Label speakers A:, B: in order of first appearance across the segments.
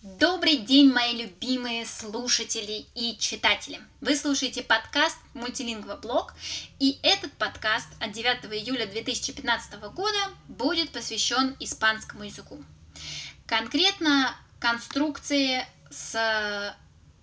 A: Добрый день, мои любимые слушатели и читатели! Вы слушаете подкаст Multilingva Blog, и этот подкаст от 9 июля 2015 года будет посвящен испанскому языку. Конкретно конструкции с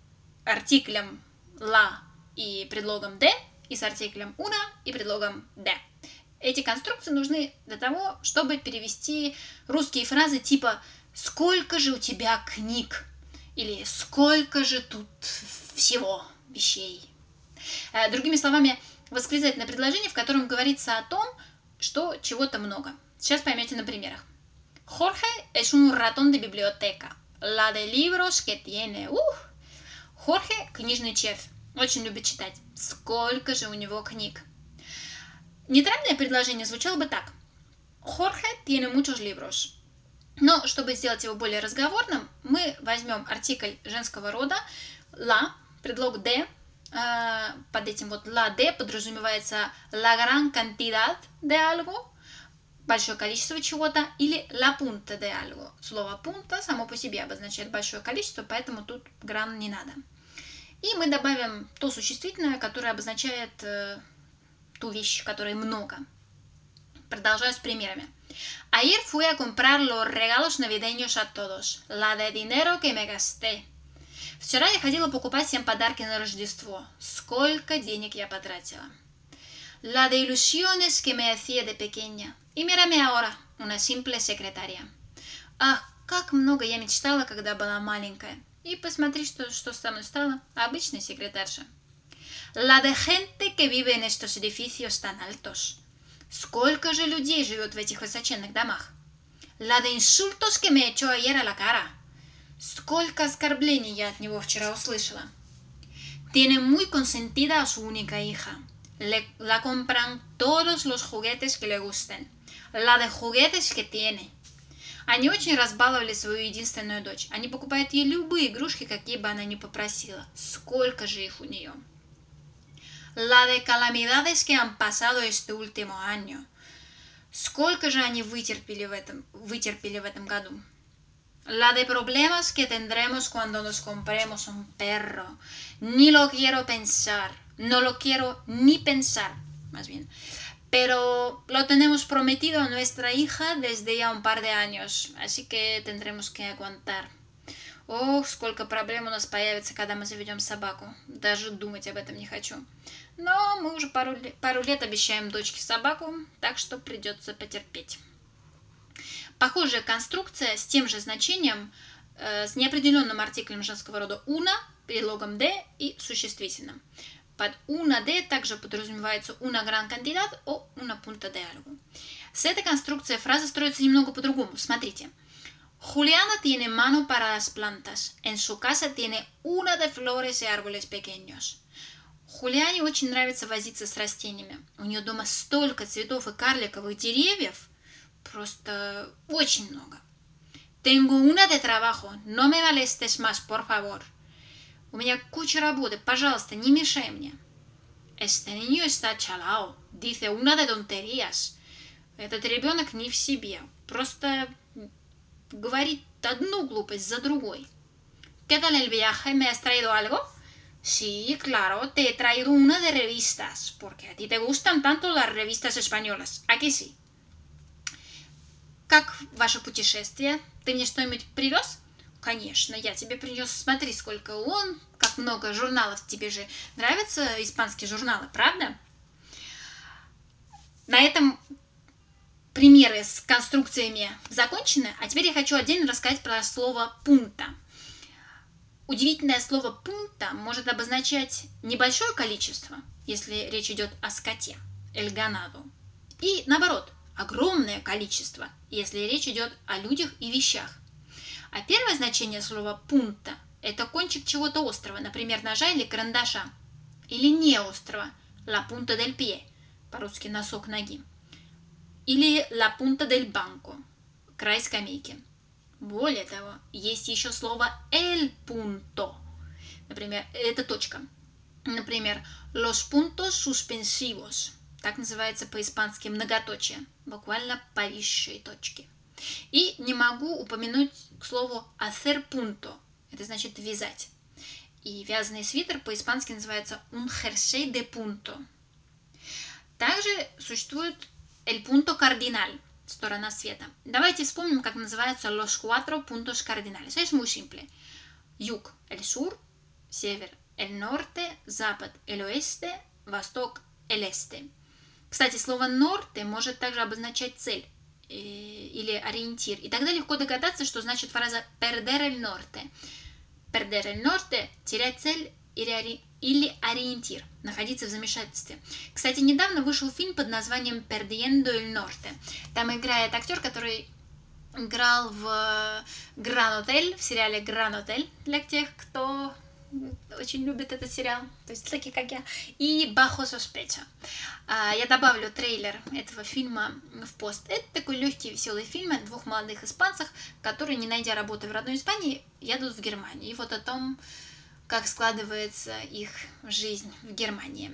A: артиклем la и предлогом de, и с артиклем una и предлогом de. Эти конструкции нужны для того, чтобы перевести русские фразы типа «Сколько же у тебя книг?» или «Сколько же тут всего вещей?» Другими словами, восклицательное предложение, в котором говорится о том, что чего-то много. Сейчас поймете на примерах. Jorge es un ratón de biblioteca. La de libros que tiene. Jorge – книжный червь. Очень любит читать. Сколько же у него книг? Нейтральное предложение звучало бы так. Jorge tiene muchos libros. Но, чтобы сделать его более разговорным, мы возьмем артикль женского рода la, предлог de. Под этим вот la de подразумевается la gran cantidad de algo, большое количество чего-то, или la punta de algo. Слово punta само по себе обозначает большое количество, поэтому тут gran не надо. И мы добавим то существительное, которое обозначает ту вещь, которой много. Продолжаю с примерами. Ayer fui a comprar los regalos navideños a todos. La de dinero que me gasté. Вчера я ходила покупать всем подарки на Рождество. Сколько денег я потратила. La de ilusiones que me hacía de pequeña. Y mírame ahora, una simple secretaria. Ах, как много я мечтала, когда была маленькая. И посмотри, что со мной стало. Обычная секретарша. La de gente que vive en estos edificios tan altos. Сколько же людей живет в этих высоченных домах? La de insultos que me echó ayer a la cara. Сколько оскорблений я от него вчера услышала. Tiene muy consentida a su única hija. La compran todos los juguetes que le gusten. La de juguetes que tiene. Они очень разбаловали свою единственную дочь. Они покупают ей любые игрушки, какие бы она ни попросила. Сколько же их у нее? La de calamidades que han pasado este último año. Сколько же они вытерпели в этом году? La de problemas que tendremos cuando nos compremos un perro. Ni lo quiero pensar. No lo quiero ni pensar, más bien. Pero lo tenemos prometido a nuestra hija desde ya un par de años, así que tendremos que aguantar. Ох, сколько проблем у нас появится, когда мы заведем собаку. Даже думать об этом не хочу. Но мы уже пару лет обещаем дочке собаку, так что придется потерпеть. Похожая конструкция с тем же значением, с неопределенным артиклем женского рода una, предлогом de и существительным. Под una de также подразумевается una gran cantidad o una punta de algo. С этой конструкцией фраза строится немного по-другому. Смотрите. Juliana tiene mano para las plantas. En su casa tiene una de flores y árboles pequeños. Хулиане очень нравится возиться с растениями. У нее дома столько цветов и карликовых деревьев. Просто очень много. Tengo una de trabajo. No me molestes más, por favor. У меня куча работы. Пожалуйста, не мешай мне. Este niño está chalao. Dice una de tonterías. Этот ребенок не в себе. Просто говорит одну глупость за другой. ¿Qué tal el viaje? ¿Me has traído algo? Sí, claro, te he traído una de revistas, porque a ti te gustan tanto las revistas españolas. ¿A que sí? Как ваше путешествие? Ты мне что-нибудь привез? Конечно, я тебе принес. Смотри, сколько как много журналов. Тебе же нравятся испанские журналы, правда? На этом примеры с конструкциями закончены, а теперь я хочу отдельно рассказать про слово punta. Удивительное слово punta может обозначать небольшое количество, если речь идет о скоте, el ganado, и наоборот, огромное количество, если речь идет о людях и вещах. А первое значение слова punta – это кончик чего-то острого, например, ножа или карандаша, или не острого, la punta del pie, по-русски носок ноги. Или la punta del banco, край скамейки. Более того, есть еще слово el punto, например, это точка. Например, los puntos suspensivos, так называется по-испански многоточие, буквально повисшие точки. И не могу упомянуть к слову hacer punto. Это значит вязать. И вязаный свитер по-испански называется un jersey de punto. Также существует el punto cardinal, сторона света. Давайте вспомним, как называются los cuatro puntos cardinales. Es muy simple. Юг – el sur, север – el norte, запад – el oeste, восток – el este. Кстати, слово norte может также обозначать цель или ориентир. И тогда легко догадаться, что значит фраза perder el norte. Perder el norte – терять цель или ориентир, находиться в замешательстве. Кстати, недавно вышел фильм под названием Perdiendo el Norte. Там играет актер, который играл в Gran Hotel, в сериале Gran Hotel, для тех, кто очень любит этот сериал, то есть такие, как я, и Bajo Sospecha. Я добавлю трейлер этого фильма в пост. Это такой легкий, веселый фильм о двух молодых испанцах, которые, не найдя работы в родной Испании, едут в Германию. И вот о том, как складывается их жизнь в Германии.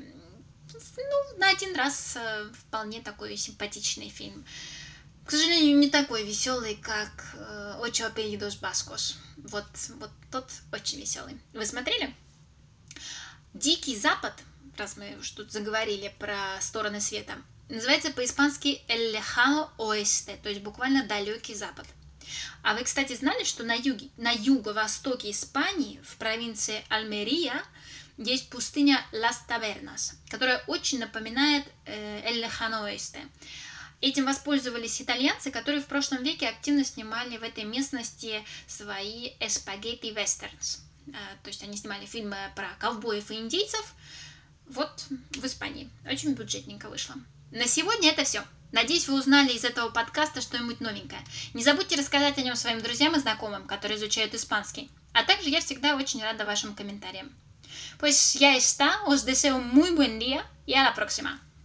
A: На один раз вполне такой симпатичный фильм. К сожалению, не такой веселый, как Ocho apellidos vascos. Вот тот очень веселый. Вы смотрели? Дикий Запад, раз мы уж тут заговорили про стороны света, называется по-испански El lejano oeste, то есть буквально далекий Запад. А вы, кстати, знали, что на юго-востоке Испании, в провинции Альмерия, есть пустыня Las Tabernas, которая очень напоминает El lejano oeste. Этим воспользовались итальянцы, которые в прошлом веке активно снимали в этой местности свои spaghetti westerns. То есть они снимали фильмы про ковбоев и индейцев. Вот в Испании. Очень бюджетненько вышло. На сегодня это все. Надеюсь, вы узнали из этого подкаста что-нибудь новенькое. Не забудьте рассказать о нем своим друзьям и знакомым, которые изучают испанский. А также я всегда очень рада вашим комментариям. Pues ya está, os deseo muy buen día y a la próxima.